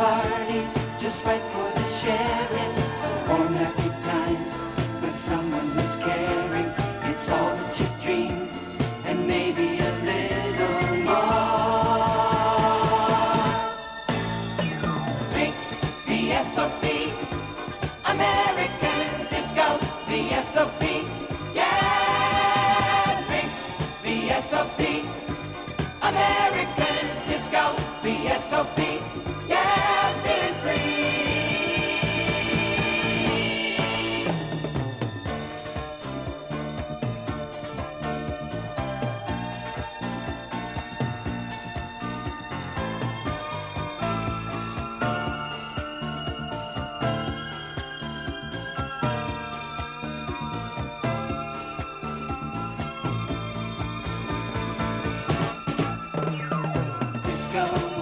party, just right for the sharing. Warm happy times with someone who's caring. It's all that you dream, and maybe a little more. Drink the SOP, American disco, the SOP. Yeah, drink the SOP, American disco, the SOP. Yeah, feeling free. Disco.